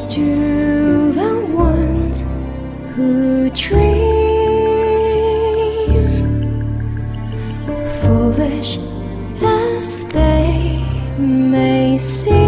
Here's to the ones who dream, foolish as they may seem.